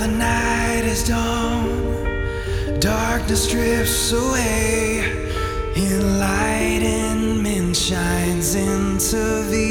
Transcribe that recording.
the night is done, darkness drifts away, enlightenment shines into the